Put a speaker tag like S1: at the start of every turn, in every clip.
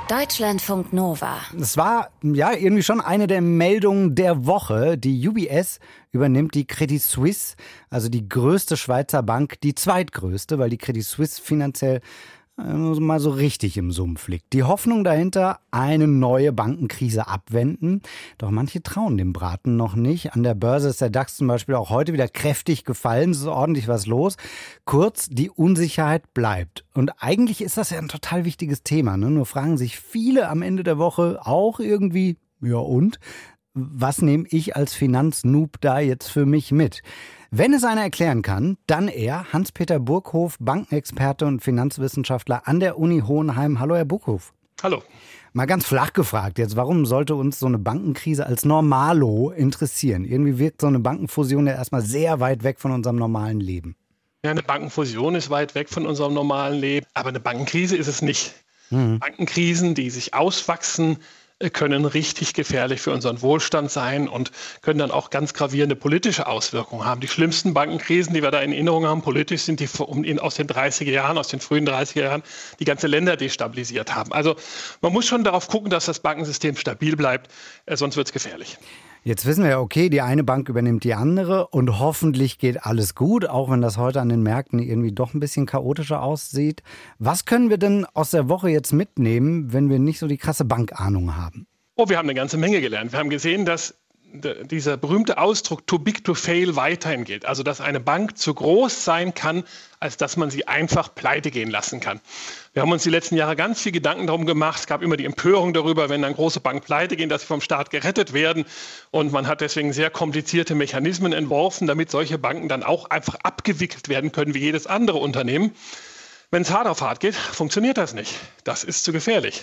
S1: Deutschlandfunk Nova.
S2: Es war ja irgendwie schon eine der Meldungen der Woche. Die UBS übernimmt die Credit Suisse, also die größte Schweizer Bank, die zweitgrößte, weil die Credit Suisse finanziell mal so richtig im Sumpf liegt. Die Hoffnung dahinter, eine neue Bankenkrise abwenden. Doch manche trauen dem Braten noch nicht. An der Börse ist der DAX zum Beispiel auch heute wieder kräftig gefallen. Es ist ordentlich was los. Kurz, die Unsicherheit bleibt. Und eigentlich ist das ja ein total wichtiges Thema, ne? Nur fragen sich viele am Ende der Woche auch irgendwie, ja und? Was nehme ich als Finanznoob da jetzt für mich mit? Wenn es einer erklären kann, dann er, Hans-Peter Burkhof, Bankenexperte und Finanzwissenschaftler an der Uni Hohenheim. Hallo, Herr Burkhof.
S3: Hallo.
S2: Mal ganz flach gefragt jetzt, warum sollte uns so eine Bankenkrise als Normalo interessieren? Irgendwie wirkt so eine Bankenfusion ja erstmal sehr weit weg von unserem normalen Leben.
S3: Ja, eine Bankenfusion ist weit weg von unserem normalen Leben, aber eine Bankenkrise ist es nicht. Bankenkrisen, die sich auswachsen, können richtig gefährlich für unseren Wohlstand sein und können dann auch ganz gravierende politische Auswirkungen haben. Die schlimmsten Bankenkrisen, die wir da in Erinnerung haben, politisch sind die aus den 30er Jahren, aus den frühen 30er Jahren, die ganze Länder destabilisiert haben. Also man muss schon darauf gucken, dass das Bankensystem stabil bleibt, sonst wird es gefährlich.
S2: Jetzt wissen wir ja, okay, die eine Bank übernimmt die andere und hoffentlich geht alles gut, auch wenn das heute an den Märkten irgendwie doch ein bisschen chaotischer aussieht. Was können wir denn aus der Woche jetzt mitnehmen, wenn wir nicht so die krasse Bankahnung haben?
S3: Oh, wir haben eine ganze Menge gelernt. Wir haben gesehen, dass dieser berühmte Ausdruck too big to fail weiterhin gilt. Also, dass eine Bank zu groß sein kann, als dass man sie einfach pleite gehen lassen kann. Wir haben uns die letzten Jahre ganz viel Gedanken darum gemacht. Es gab immer die Empörung darüber, wenn dann große Banken pleite gehen, dass sie vom Staat gerettet werden. Und man hat deswegen sehr komplizierte Mechanismen entworfen, damit solche Banken dann auch einfach abgewickelt werden können wie jedes andere Unternehmen. Wenn es hart auf hart geht, funktioniert das nicht. Das ist zu gefährlich.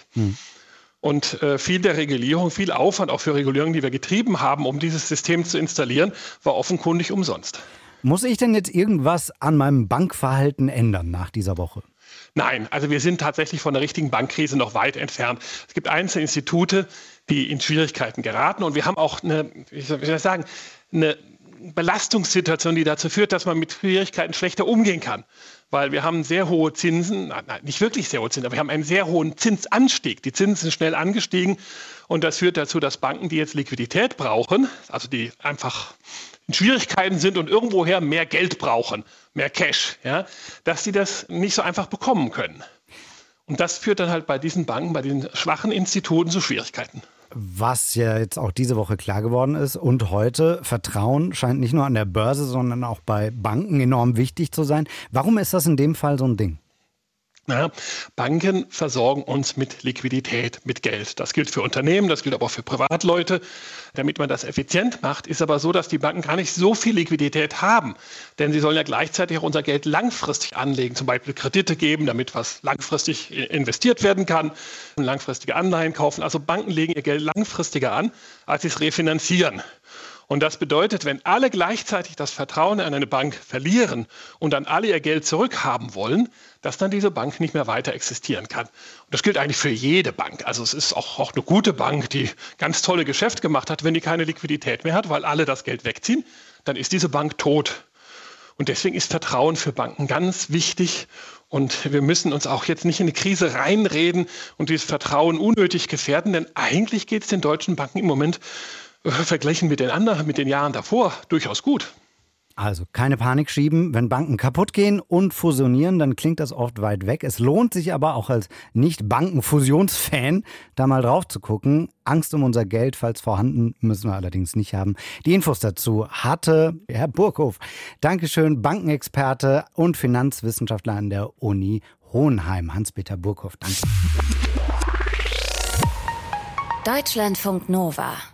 S3: Und viel der Regulierung, viel Aufwand auch für Regulierung, die wir getrieben haben, um dieses System zu installieren, war offenkundig umsonst.
S2: Muss ich denn jetzt irgendwas an meinem Bankverhalten ändern nach dieser Woche?
S3: Nein, also wir sind tatsächlich von der richtigen Bankkrise noch weit entfernt. Es gibt einzelne Institute, die in Schwierigkeiten geraten. Und wir haben auch eine Belastungssituation, die dazu führt, dass man mit Schwierigkeiten schlechter umgehen kann. Weil wir haben sehr hohe Zinsen, nein, nicht wirklich sehr hohe Zinsen, aber wir haben einen sehr hohen Zinsanstieg. Die Zinsen sind schnell angestiegen und das führt dazu, dass Banken, die jetzt Liquidität brauchen, also die einfach in Schwierigkeiten sind und irgendwoher mehr Geld brauchen, mehr Cash, ja, dass sie das nicht so einfach bekommen können. Und das führt dann halt bei diesen Banken, bei den schwachen Instituten zu Schwierigkeiten.
S2: Was ja jetzt auch diese Woche klar geworden ist und heute, Vertrauen scheint nicht nur an der Börse, sondern auch bei Banken enorm wichtig zu sein. Warum ist das in dem Fall so ein Ding?
S3: Ja, Banken versorgen uns mit Liquidität, mit Geld. Das gilt für Unternehmen, das gilt aber auch für Privatleute. Damit man das effizient macht, ist aber so, dass die Banken gar nicht so viel Liquidität haben. Denn sie sollen ja gleichzeitig auch unser Geld langfristig anlegen, zum Beispiel Kredite geben, damit was langfristig investiert werden kann, langfristige Anleihen kaufen. Also Banken legen ihr Geld langfristiger an, als sie es refinanzieren. Und das bedeutet, wenn alle gleichzeitig das Vertrauen in eine Bank verlieren und dann alle ihr Geld zurückhaben wollen, dass dann diese Bank nicht mehr weiter existieren kann. Und das gilt eigentlich für jede Bank. Also es ist auch eine gute Bank, die ganz tolle Geschäfte gemacht hat. Wenn die keine Liquidität mehr hat, weil alle das Geld wegziehen, dann ist diese Bank tot. Und deswegen ist Vertrauen für Banken ganz wichtig. Und wir müssen uns auch jetzt nicht in eine Krise reinreden und dieses Vertrauen unnötig gefährden. Denn eigentlich geht es den deutschen Banken im Moment verglichen mit den anderen, mit den Jahren davor, durchaus gut.
S2: Also keine Panik schieben, wenn Banken kaputt gehen und fusionieren, dann klingt das oft weit weg. Es lohnt sich aber auch als Nicht-Banken-Fusionsfan, da mal drauf zu gucken. Angst um unser Geld, falls vorhanden, müssen wir allerdings nicht haben. Die Infos dazu hatte Herr Burkhof. Dankeschön, Bankenexperte und Finanzwissenschaftler an der Uni Hohenheim. Hans-Peter Burkhof, danke.
S1: Deutschlandfunk Nova